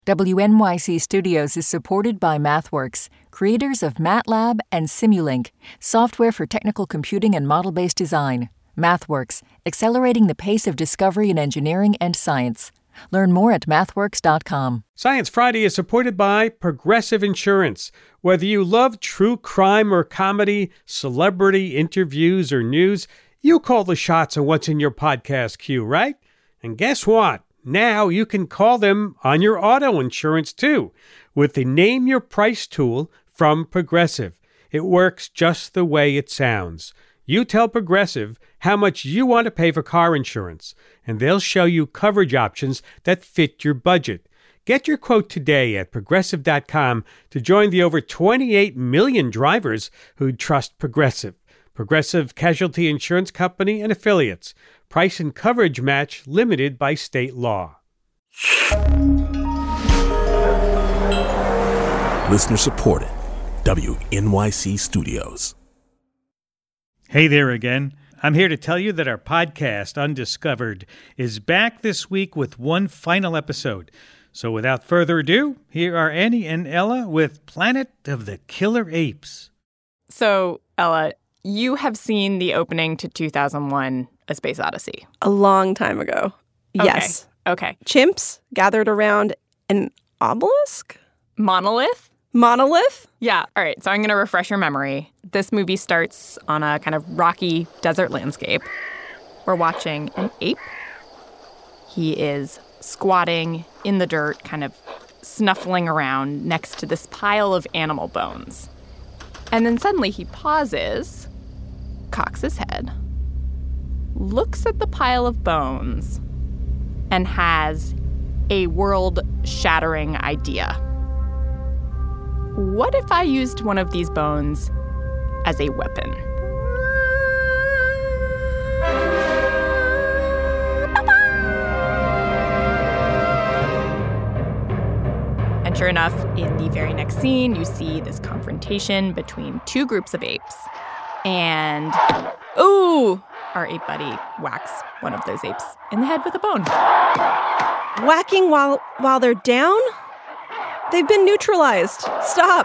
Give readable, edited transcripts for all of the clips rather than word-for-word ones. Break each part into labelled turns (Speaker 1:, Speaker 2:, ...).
Speaker 1: WNYC Studios is supported by MathWorks, creators of MATLAB and Simulink, software for technical computing and model-based design. MathWorks, accelerating the pace of discovery in engineering and science. Learn more at mathworks.com.
Speaker 2: Science Friday is supported by Progressive Insurance. Whether you love true crime or comedy, celebrity interviews or news, you call the shots on what's in your podcast queue, right? And guess what? Now you can call them on your auto insurance too with the Name Your Price tool from Progressive. It works just the way it sounds. You tell Progressive how much you want to pay for car insurance, and they'll show you coverage options that fit your budget. Get your quote today at Progressive.com to join the over 28 million drivers who trust Progressive. Progressive Casualty Insurance Company and Affiliates. Price and coverage match limited by state law.
Speaker 3: Listener supported. WNYC Studios.
Speaker 4: Hey there again. I'm here to tell you that our podcast, Undiscovered, is back this week with one final episode. So without further ado, here are Annie and Ella with Planet of the Killer Apes.
Speaker 5: So, Ella, you have seen the opening to 2001: A Space Odyssey.
Speaker 6: A long time ago.
Speaker 5: Okay.
Speaker 6: Yes.
Speaker 5: Okay.
Speaker 6: Chimps gathered around an obelisk?
Speaker 5: Monolith?
Speaker 6: Monolith?
Speaker 5: Yeah. All right. So I'm going to refresh your memory. This movie starts on a kind of rocky desert landscape. We're watching an ape. He is squatting in the dirt, kind of snuffling around next to this pile of animal bones. And then suddenly he pauses, cocks his head, looks at the pile of bones, and has a world-shattering idea. What if I used one of these bones as a weapon? And sure enough, in the very next scene, you see this confrontation between two groups of apes. And, ooh, our ape buddy whacks one of those apes in the head with a bone.
Speaker 6: Whacking while they're down? They've been neutralized. Stop.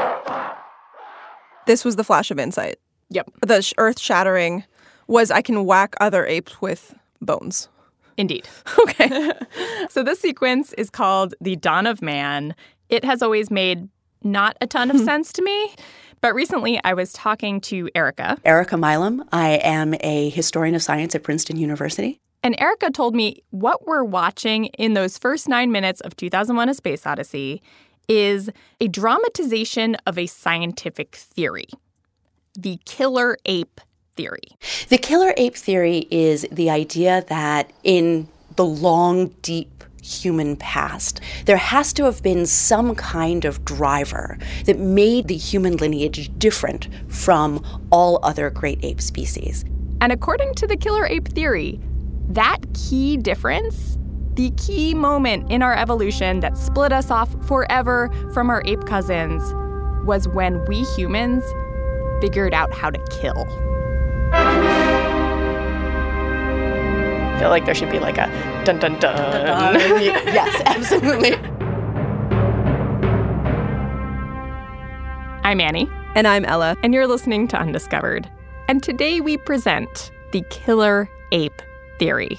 Speaker 6: This was the flash of insight.
Speaker 5: Yep.
Speaker 6: The earth-shattering was I can whack other apes with bones.
Speaker 5: Indeed.
Speaker 6: Okay.
Speaker 5: So this sequence is called The Dawn of Man. It has always made not a ton of sense to me. But recently I was talking to Erica.
Speaker 7: Erica Milam. I am a historian of science at Princeton University.
Speaker 5: And Erica told me what we're watching in those first 9 minutes of 2001: A Space Odyssey is a dramatization of a scientific theory, the killer ape theory.
Speaker 7: The killer ape theory is the idea that in the long, deep human past, there has to have been some kind of driver that made the human lineage different from all other great ape species.
Speaker 5: And according to the killer ape theory, that key difference, the key moment in our evolution that split us off forever from our ape cousins, was when we humans figured out how to kill. I feel like there should be like a dun dun dun. Dun, dun, dun.
Speaker 7: Yes, absolutely.
Speaker 5: I'm Annie.
Speaker 6: And I'm Ella.
Speaker 5: And you're listening to Undiscovered. And today we present the killer ape theory.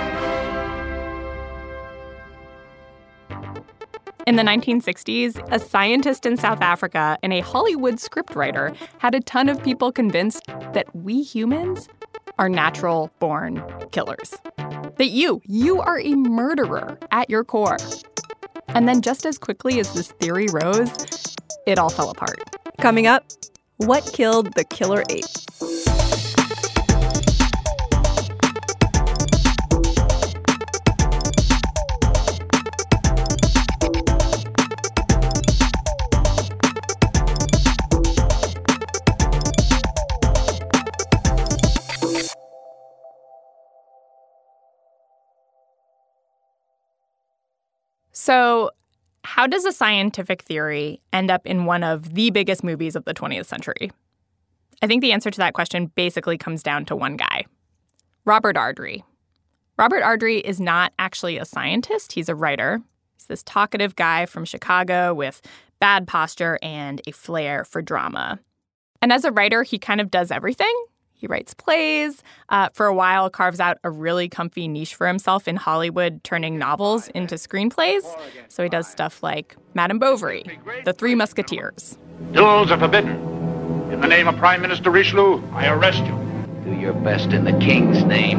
Speaker 5: In the 1960s, a scientist in South Africa and a Hollywood scriptwriter had a ton of people convinced that we humans are natural-born killers. That you are a murderer at your core. And then just as quickly as this theory rose, it all fell apart.
Speaker 6: Coming up, what killed the killer ape?
Speaker 5: So, how does a scientific theory end up in one of the biggest movies of the 20th century? I think the answer to that question basically comes down to one guy, Robert Ardrey. Robert Ardrey is not actually a scientist. He's a writer. He's this talkative guy from Chicago with bad posture and a flair for drama. And as a writer, he kind of does everything. He writes plays, for a while carves out a really comfy niche for himself in Hollywood, turning novels into screenplays. So he does stuff like Madame Bovary, The Three Musketeers.
Speaker 8: Duels are forbidden. In the name of Prime Minister Richelieu, I arrest you.
Speaker 9: Do your best in the king's name.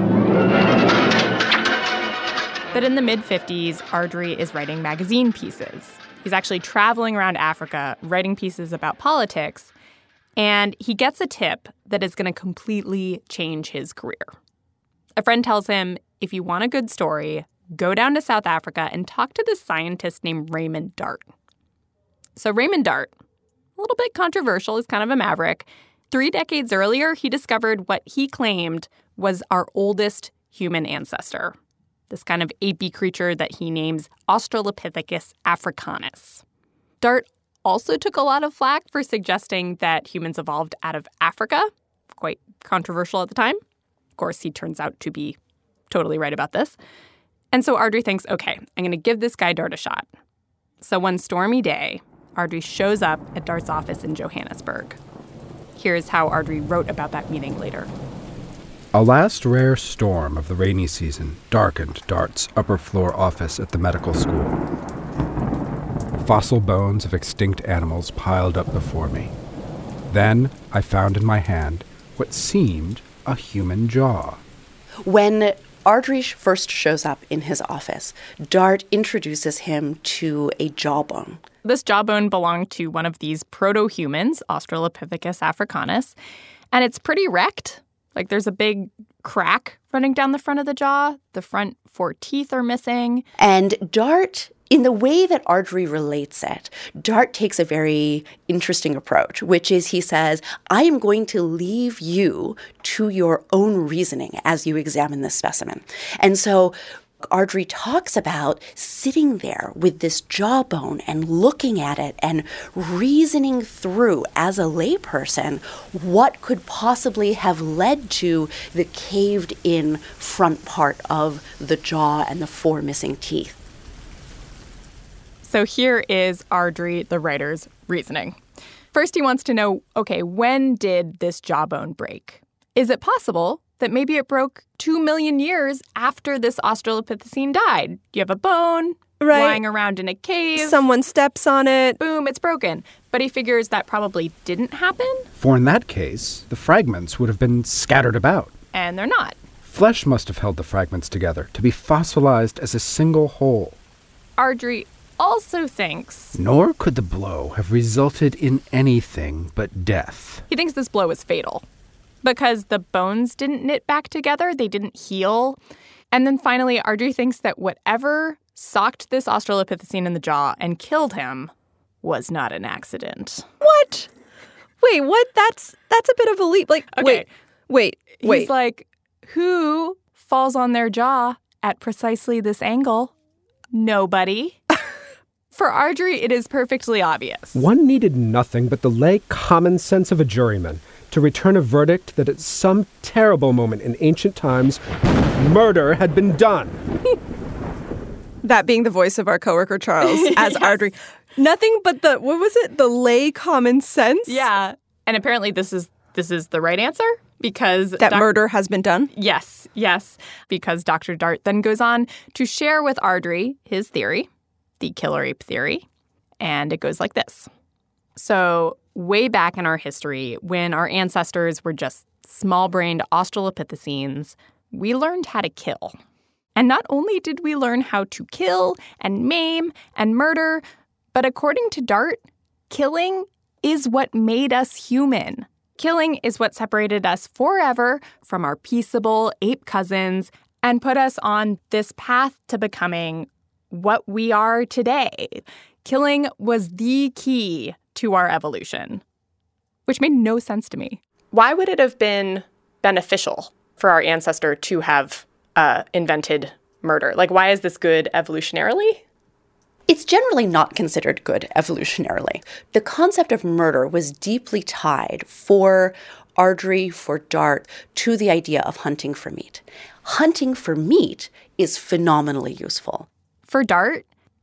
Speaker 5: But in the mid-50s, Ardrey is writing magazine pieces. He's actually traveling around Africa, writing pieces about politics, and he gets a tip that is going to completely change his career. A friend tells him, if you want a good story, go down to South Africa and talk to this scientist named Raymond Dart. So Raymond Dart, a little bit controversial, is kind of a maverick. 3 decades earlier, he discovered what he claimed was our oldest human ancestor, this kind of apey creature that he names Australopithecus africanus. Dart also took a lot of flack for suggesting that humans evolved out of Africa, quite controversial at the time. Of course, he turns out to be totally right about this. And so Ardrey thinks, okay, I'm going to give this guy Dart a shot. So one stormy day, Ardrey shows up at Dart's office in Johannesburg. Here's how Ardrey wrote about that meeting later.
Speaker 10: A last rare storm of the rainy season darkened Dart's upper-floor office at the medical school. Fossil bones of extinct animals piled up before me. Then I found in my hand what seemed a human jaw.
Speaker 7: When Ardrey first shows up in his office, Dart introduces him to a jawbone.
Speaker 5: This jawbone belonged to one of these proto-humans, Australopithecus africanus, and it's pretty wrecked. Like, there's a big crack running down the front of the jaw. The front 4 teeth are missing.
Speaker 7: And Dart, in the way that Ardrey relates it, Dart takes a very interesting approach, which is he says, I am going to leave you to your own reasoning as you examine this specimen. And so Ardrey talks about sitting there with this jawbone and looking at it and reasoning through, as a layperson, what could possibly have led to the caved-in front part of the jaw and the 4 missing teeth.
Speaker 5: So here is Ardrey, the writer's reasoning. First, he wants to know, okay, when did this jawbone break? Is it possible that maybe it broke 2 million years after this Australopithecine died? You have a bone lying around in a cave.
Speaker 6: Someone steps on it.
Speaker 5: Boom, it's broken. But he figures that probably didn't happen.
Speaker 10: For in that case, the fragments would have been scattered about.
Speaker 5: And they're not.
Speaker 10: Flesh must have held the fragments together to be fossilized as a single whole.
Speaker 5: Ardrey also thinks...
Speaker 10: Nor could the blow have resulted in anything but death.
Speaker 5: He thinks this blow is fatal because the bones didn't knit back together. They didn't heal. And then finally, Ardrey thinks that whatever socked this Australopithecine in the jaw and killed him was not an accident.
Speaker 6: What? Wait, what? That's a bit of a leap. Like,
Speaker 5: okay.
Speaker 6: Wait.
Speaker 5: He's like, who falls on their jaw at precisely this angle? Nobody. For Ardrey, it is perfectly obvious.
Speaker 11: One needed nothing but the lay common sense of a juryman to return a verdict that at some terrible moment in ancient times, murder had been done.
Speaker 6: That being the voice of our coworker Charles as
Speaker 5: Yes.
Speaker 6: Ardrey. Nothing but the lay common sense?
Speaker 5: Yeah. And apparently this is the right answer because...
Speaker 6: That murder has been done?
Speaker 5: Yes. Because Dr. Dart then goes on to share with Ardrey his theory, the killer ape theory, and it goes like this. So way back in our history, when our ancestors were just small-brained Australopithecines, we learned how to kill. And not only did we learn how to kill and maim and murder, but according to Dart, killing is what made us human. Killing is what separated us forever from our peaceable ape cousins and put us on this path to becoming what we are today. Killing was the key to our evolution, which made no sense to me. Why would it have been beneficial for our ancestor to have invented murder? Like, why is this good evolutionarily?
Speaker 7: It's generally not considered good evolutionarily. The concept of murder was deeply tied for Ardrey, for Dart, to the idea of hunting for meat. Hunting for meat is phenomenally useful.
Speaker 5: For Dart,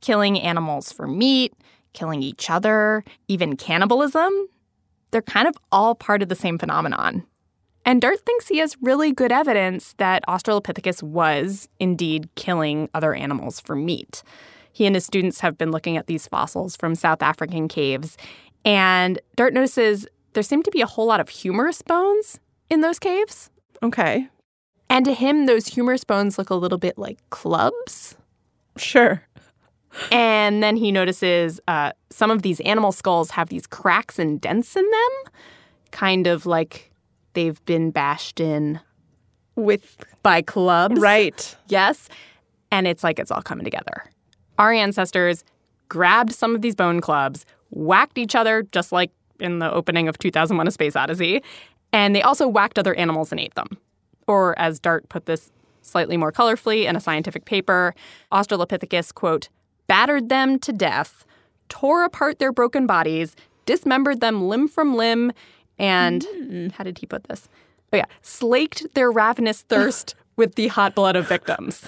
Speaker 5: killing animals for meat, killing each other, even cannibalism. They're kind of all part of the same phenomenon. And Dart thinks he has really good evidence that Australopithecus was indeed killing other animals for meat. He and his students have been looking at these fossils from South African caves, and Dart notices there seem to be a whole lot of humerus bones in those caves.
Speaker 6: Okay.
Speaker 5: And to him, those humerus bones look a little bit like clubs.
Speaker 6: Sure.
Speaker 5: And then he notices some of these animal skulls have these cracks and dents in them, kind of like they've been bashed in by clubs.
Speaker 6: Right.
Speaker 5: Yes. And it's like it's all coming together. Our ancestors grabbed some of these bone clubs, whacked each other, just like in the opening of 2001: A Space Odyssey, and they also whacked other animals and ate them. Or, as Dart put this slightly more colorfully in a scientific paper, Australopithecus, quote, battered them to death, tore apart their broken bodies, dismembered them limb from limb, and, how did he put this? Oh, yeah, slaked their ravenous thirst with the hot blood of victims.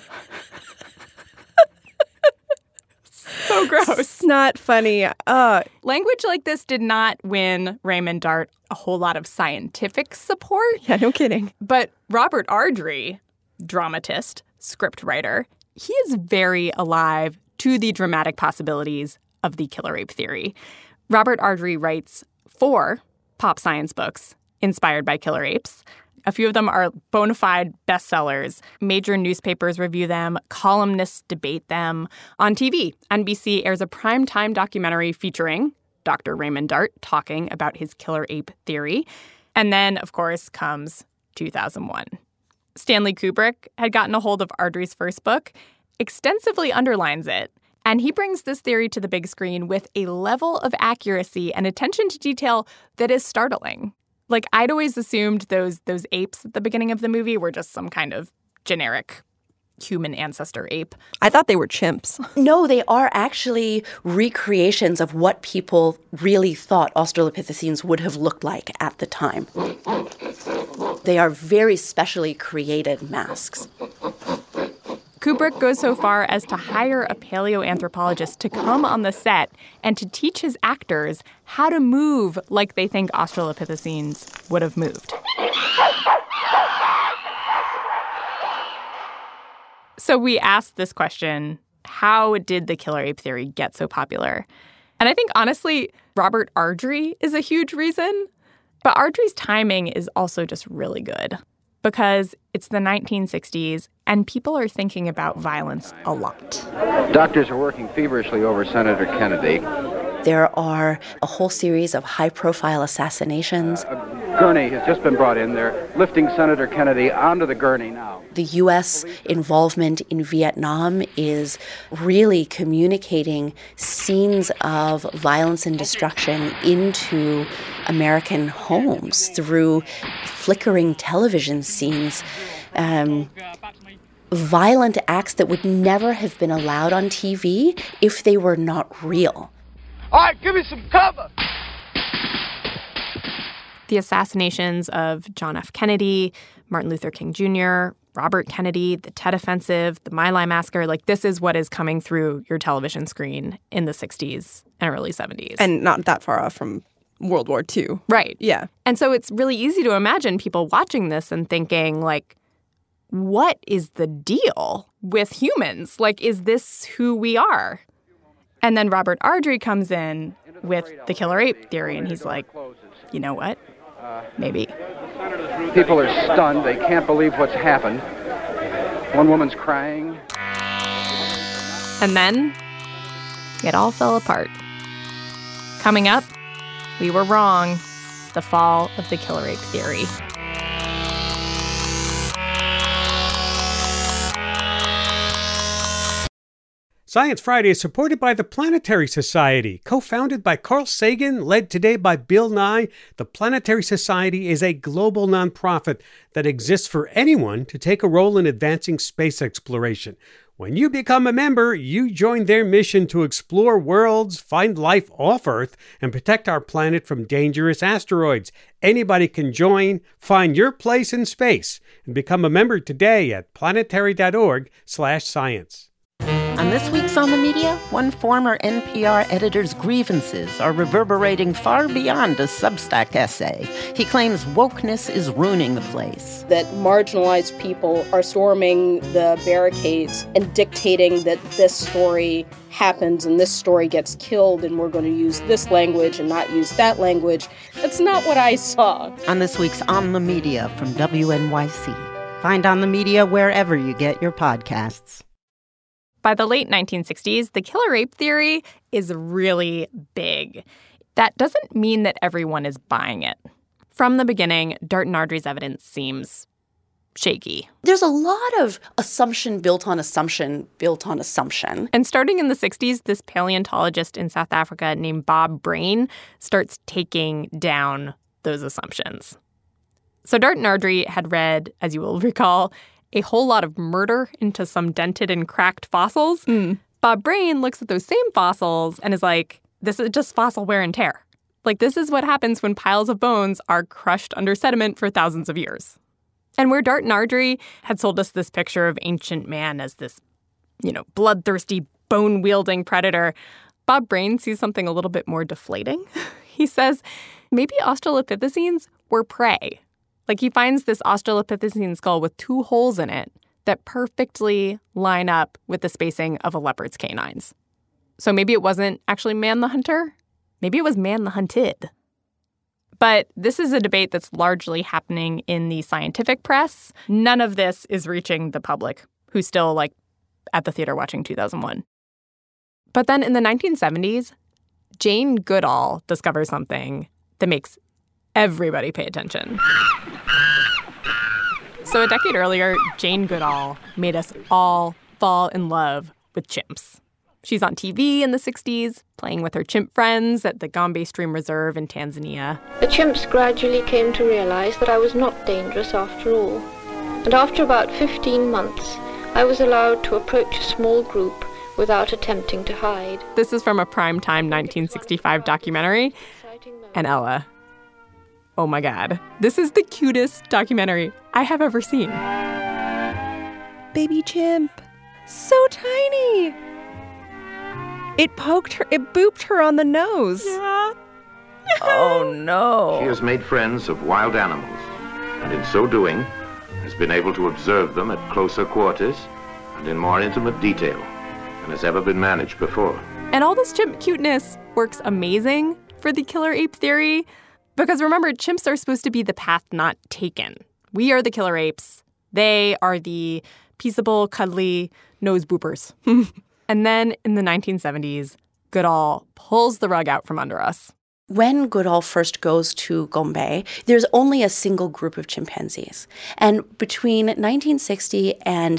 Speaker 5: So gross.
Speaker 6: It's not funny.
Speaker 5: Language like this did not win Raymond Dart a whole lot of scientific support.
Speaker 6: Yeah, no kidding.
Speaker 5: But Robert Ardrey, dramatist, scriptwriter, he is very alive to the dramatic possibilities of the killer ape theory. Robert Ardrey writes 4 pop science books inspired by killer apes. A few of them are bona fide bestsellers. Major newspapers review them. Columnists debate them. On TV, NBC airs a primetime documentary featuring Dr. Raymond Dart talking about his killer ape theory. And then, of course, comes 2001. Stanley Kubrick had gotten a hold of Ardrey's first book, extensively underlines it, and he brings this theory to the big screen with a level of accuracy and attention to detail that is startling. Like, I'd always assumed those apes at the beginning of the movie were just some kind of generic human ancestor ape.
Speaker 6: I thought they were chimps.
Speaker 7: No, they are actually recreations of what people really thought Australopithecines would have looked like at the time. They are very specially created masks.
Speaker 5: Kubrick goes so far as to hire a paleoanthropologist to come on the set and to teach his actors how to move like they think Australopithecines would have moved. So we asked this question, how did the killer ape theory get so popular? And I think, honestly, Robert Ardrey is a huge reason. But Ardrey's timing is also just really good because it's the 1960s and people are thinking about violence a lot.
Speaker 9: Doctors are working feverishly over Senator Kennedy.
Speaker 7: There are a whole series of high-profile assassinations.
Speaker 9: A gurney has just been brought in. They're lifting Senator Kennedy onto the gurney now.
Speaker 7: The U.S. involvement in Vietnam is really communicating scenes of violence and destruction into American homes through flickering television scenes. Violent acts that would never have been allowed on TV if they were not real.
Speaker 12: All right, give me some cover.
Speaker 5: The assassinations of John F. Kennedy, Martin Luther King Jr., Robert Kennedy, the Tet Offensive, the My Lai Massacre, like this is what is coming through your television screen in the 60s and early 70s.
Speaker 6: And not that far off from World War II.
Speaker 5: Right.
Speaker 6: Yeah.
Speaker 5: And so it's really easy to imagine people watching this and thinking, like, what is the deal with humans? Like, is this who we are? And then Robert Ardrey comes in with the killer ape theory, and he's like, you know what? Maybe.
Speaker 9: People are stunned. They can't believe what's happened. One woman's crying.
Speaker 5: And then it all fell apart. Coming up, we were wrong. The fall of the killer ape theory.
Speaker 2: Science Friday is supported by the Planetary Society. Co-founded by Carl Sagan, led today by Bill Nye, the Planetary Society is a global nonprofit that exists for anyone to take a role in advancing space exploration. When you become a member, you join their mission to explore worlds, find life off Earth, and protect our planet from dangerous asteroids. Anybody can join, find your place in space, and become a member today at planetary.org/science.
Speaker 13: On this week's On the Media, one former NPR editor's grievances are reverberating far beyond a Substack essay. He claims wokeness is ruining the place.
Speaker 14: That marginalized people are storming the barricades and dictating that this story happens and this story gets killed and we're going to use this language and not use that language. That's not what I saw.
Speaker 13: On this week's On the Media from WNYC. Find On the Media wherever you get your podcasts.
Speaker 5: By the late 1960s, the killer ape theory is really big. That doesn't mean that everyone is buying it. From the beginning, Dart and Ardrey's evidence seems shaky.
Speaker 7: There's a lot of assumption built on assumption built on assumption.
Speaker 5: And starting in the 60s, this paleontologist in South Africa named Bob Brain starts taking down those assumptions. So Dart and Ardrey had read, as you will recall, a whole lot of murder into some dented and cracked fossils. Bob Brain looks at those same fossils and is like, this is just fossil wear and tear. Like, this is what happens when piles of bones are crushed under sediment for thousands of years. And where Dart and Ardrey had sold us this picture of ancient man as this, bloodthirsty, bone-wielding predator, Bob Brain sees something a little bit more deflating. He says maybe Australopithecines were prey. Like, he finds this Australopithecine skull with 2 holes in it that perfectly line up with the spacing of a leopard's canines. So maybe it wasn't actually man the hunter. Maybe it was man the hunted. But this is a debate that's largely happening in the scientific press. None of this is reaching the public, who's still, at the theater watching 2001. But then in the 1970s, Jane Goodall discovers something that makes everybody pay attention. So a decade earlier, Jane Goodall made us all fall in love with chimps. She's on TV in the 60s, playing with her chimp friends at the Gombe Stream Reserve in Tanzania.
Speaker 15: The chimps gradually came to realize that I was not dangerous after all. And after about 15 months, I was allowed to approach a small group without attempting to hide.
Speaker 5: This is from a primetime 1965 documentary. And Ella, oh my God, this is the cutest documentary I have ever seen.
Speaker 6: Baby chimp. So tiny. It booped her on the nose.
Speaker 5: Yeah.
Speaker 6: Oh, no.
Speaker 16: She has made friends of wild animals, and in so doing, has been able to observe them at closer quarters and in more intimate detail than has ever been managed before.
Speaker 5: And all this chimp cuteness works amazing for the killer ape theory, because remember, chimps are supposed to be the path not taken. We are the killer apes. They are the peaceable, cuddly nose boopers. And then in the 1970s, Goodall pulls the rug out from under us.
Speaker 7: When Goodall first goes to Gombe, there's only a single group of chimpanzees. And between 1960 and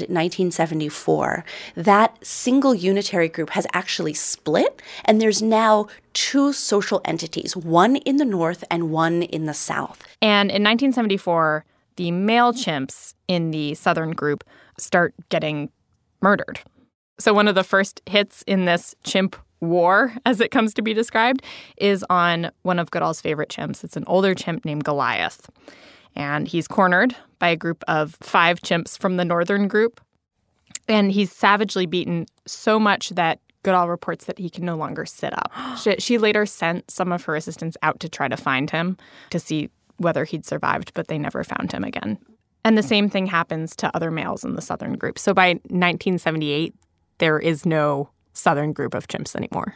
Speaker 7: 1974, that single unitary group has actually split, and there's now 2 social entities, one in the north and one in the south.
Speaker 5: And in 1974, the male chimps in the southern group start getting murdered. So one of the first hits in this chimp war, as it comes to be described, is on one of Goodall's favorite chimps. It's an older chimp named Goliath. And he's cornered by a group of 5 chimps from the northern group. And he's savagely beaten so much that Goodall reports that he can no longer sit up. She later sent some of her assistants out to try to find him to see whether he'd survived, but they never found him again. And the same thing happens to other males in the southern group. So by 1978, there is no southern group of chimps anymore.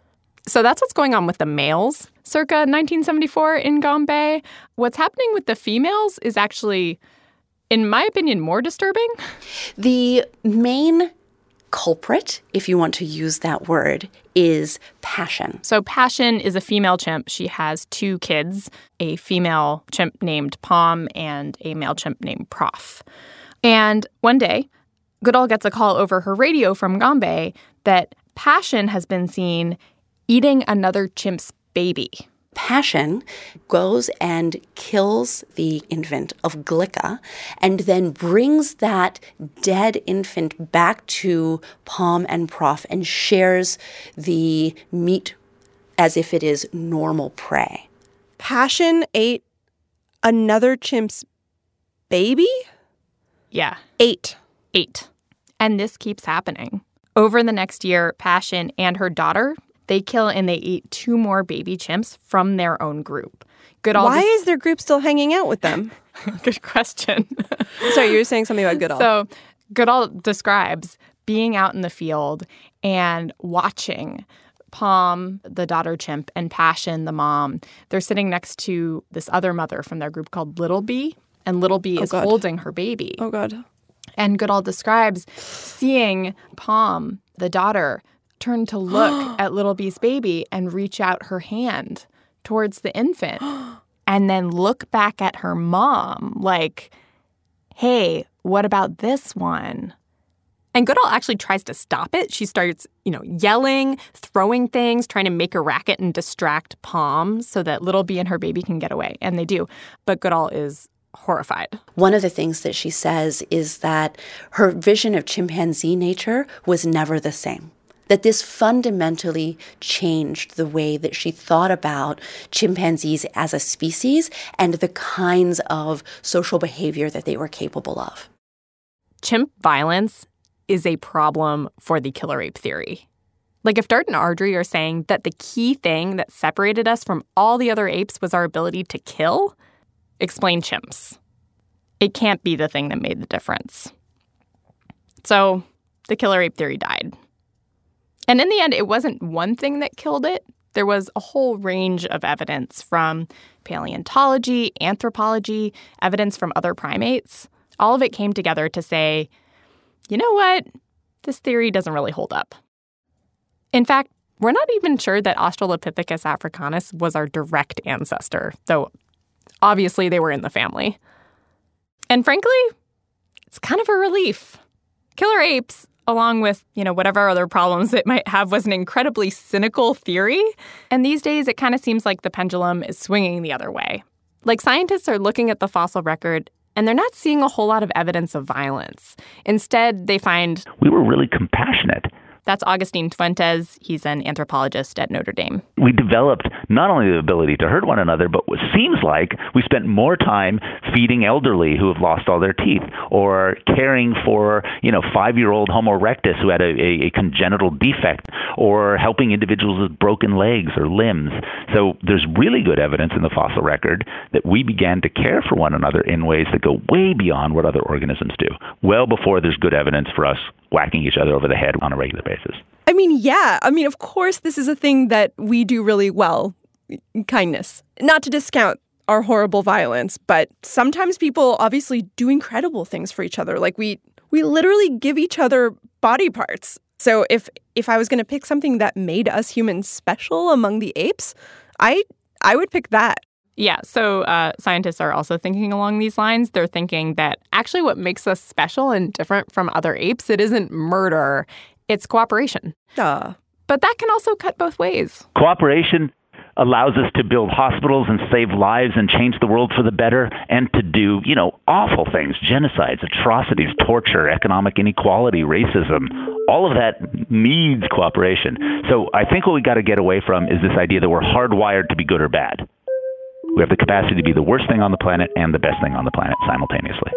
Speaker 5: So that's what's going on with the males circa 1974 in Gombe. What's happening with the females is actually, in my opinion, more disturbing.
Speaker 7: The main culprit, if you want to use that word, is Passion.
Speaker 5: So Passion is a female chimp. She has 2 kids, a female chimp named Pom and a male chimp named Prof. And one day, Goodall gets a call over her radio from Gombe that Passion has been seen eating another chimp's baby.
Speaker 7: Passion goes and kills the infant of Glicka and then brings that dead infant back to Pom and Prof and shares the meat as if it is normal prey.
Speaker 6: Passion ate another chimp's baby?
Speaker 5: Yeah.
Speaker 6: 8.
Speaker 5: And this keeps happening Over the next year, Passion and her daughter, they kill and they eat 2 more baby chimps from their own group.
Speaker 6: Why is their group still hanging out with them?
Speaker 5: Good question.
Speaker 6: Sorry, you were saying something about Goodall.
Speaker 5: So Goodall describes being out in the field and watching Pom, the daughter chimp, and Passion, the mom. They're sitting next to this other mother from their group called Little Bee, and Little Bee is holding her baby.
Speaker 6: Oh, God.
Speaker 5: And Goodall describes seeing Pom, the daughter, turn to look at Little Bee's baby and reach out her hand towards the infant and then look back at her mom like, hey, what about this one? And Goodall actually tries to stop it. She starts, yelling, throwing things, trying to make a racket and distract Pom so that Little Bee and her baby can get away. And they do. But Goodall is horrified.
Speaker 7: One of the things that she says is that her vision of chimpanzee nature was never the same. That this fundamentally changed the way that she thought about chimpanzees as a species and the kinds of social behavior that they were capable of.
Speaker 5: Chimp violence is a problem for the killer ape theory. Like if Dart and Ardrey are saying that the key thing that separated us from all the other apes was our ability to kill, explain chimps. It can't be the thing that made the difference. So the killer ape theory died. And in the end, it wasn't one thing that killed it. There was a whole range of evidence from paleontology, anthropology, evidence from other primates. All of it came together to say, you know what? This theory doesn't really hold up. In fact, we're not even sure that Australopithecus africanus was our direct ancestor, though obviously they were in the family. And frankly, it's kind of a relief. Killer apes, along with, whatever other problems it might have, was an incredibly cynical theory. And these days, it kind of seems like the pendulum is swinging the other way. Like scientists are looking at the fossil record, and they're not seeing a whole lot of evidence of violence. Instead, they find
Speaker 17: we were really compassionate.
Speaker 5: That's Augustine Fuentes. He's an anthropologist at Notre Dame.
Speaker 17: We developed not only the ability to hurt one another, but what seems like we spent more time feeding elderly who have lost all their teeth, or caring for, 5-year-old Homo erectus who had a congenital defect, or helping individuals with broken legs or limbs. So there's really good evidence in the fossil record that we began to care for one another in ways that go way beyond what other organisms do, well before there's good evidence for us whacking each other over the head on a regular basis.
Speaker 6: Of course, this is a thing that we do really well, kindness. Not to discount our horrible violence, but sometimes people obviously do incredible things for each other. Like we literally give each other body parts. So if I was going to pick something that made us humans special among the apes, I would pick that.
Speaker 5: Yeah, so scientists are also thinking along these lines. They're thinking that actually what makes us special and different from other apes, it isn't murder, it's cooperation.
Speaker 6: But
Speaker 5: that can also cut both ways.
Speaker 17: Cooperation allows us to build hospitals and save lives and change the world for the better, and to do, awful things, genocides, atrocities, torture, economic inequality, racism. All of that needs cooperation. So I think what we got to get away from is this idea that we're hardwired to be good or bad. We have the capacity to be the worst thing on the planet and the best thing on the planet simultaneously.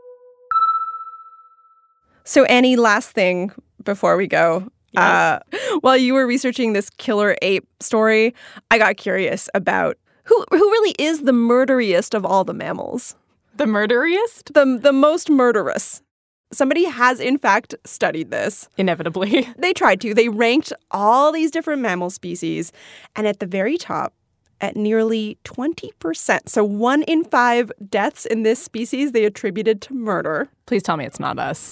Speaker 6: So, Annie, last thing before we go.
Speaker 5: Yes.
Speaker 6: While you were researching this killer ape story, I got curious about who really is the murderiest of all the mammals.
Speaker 5: The murderiest?
Speaker 6: The most murderous. Somebody has, in fact, studied this.
Speaker 5: Inevitably.
Speaker 6: They tried to. They ranked all these different mammal species, and at the very top, at nearly 20%. So 1 in 5 deaths in this species they attributed to murder.
Speaker 5: Please tell me it's not us.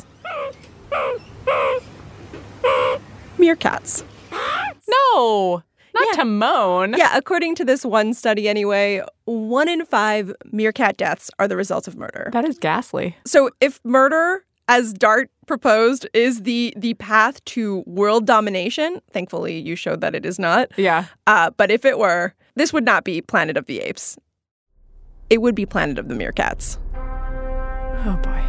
Speaker 6: Meerkats.
Speaker 5: No, not Timon.
Speaker 6: Yeah, according to this one study anyway, 1 in 5 meerkat deaths are the result of murder.
Speaker 5: That is ghastly.
Speaker 6: So if murder, as Dart proposed, is the path to world domination, thankfully you showed that it is not.
Speaker 5: Yeah.
Speaker 6: But if it were, this would not be Planet of the Apes. It would be Planet of the Meerkats.
Speaker 5: Oh, boy.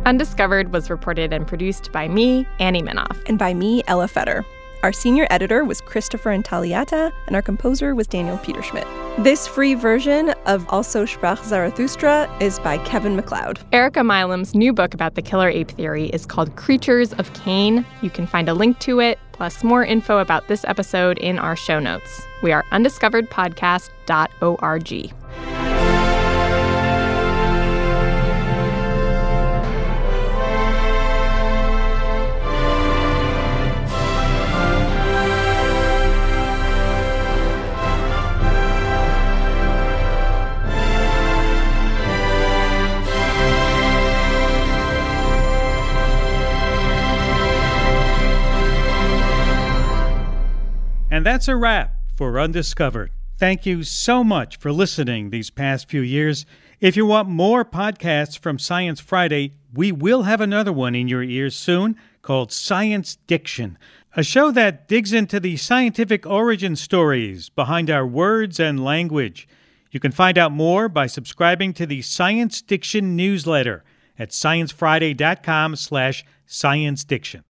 Speaker 5: Undiscovered was reported and produced by me, Annie Minoff.
Speaker 6: And by me, Ella Feder. Our senior editor was Christopher Intagliata, and our composer was Daniel Peterschmidt. This free version of Also Sprach Zarathustra is by Kevin MacLeod.
Speaker 5: Erica Milam's new book about the killer ape theory is called Creatures of Cain. You can find a link to it, plus more info about this episode in our show notes. We are undiscoveredpodcast.org.
Speaker 4: And that's a wrap for Undiscovered. Thank you so much for listening these past few years. If you want more podcasts from Science Friday, we will have another one in your ears soon called Science Diction, a show that digs into the scientific origin stories behind our words and language. You can find out more by subscribing to the Science Diction newsletter at sciencefriday.com/sciencediction.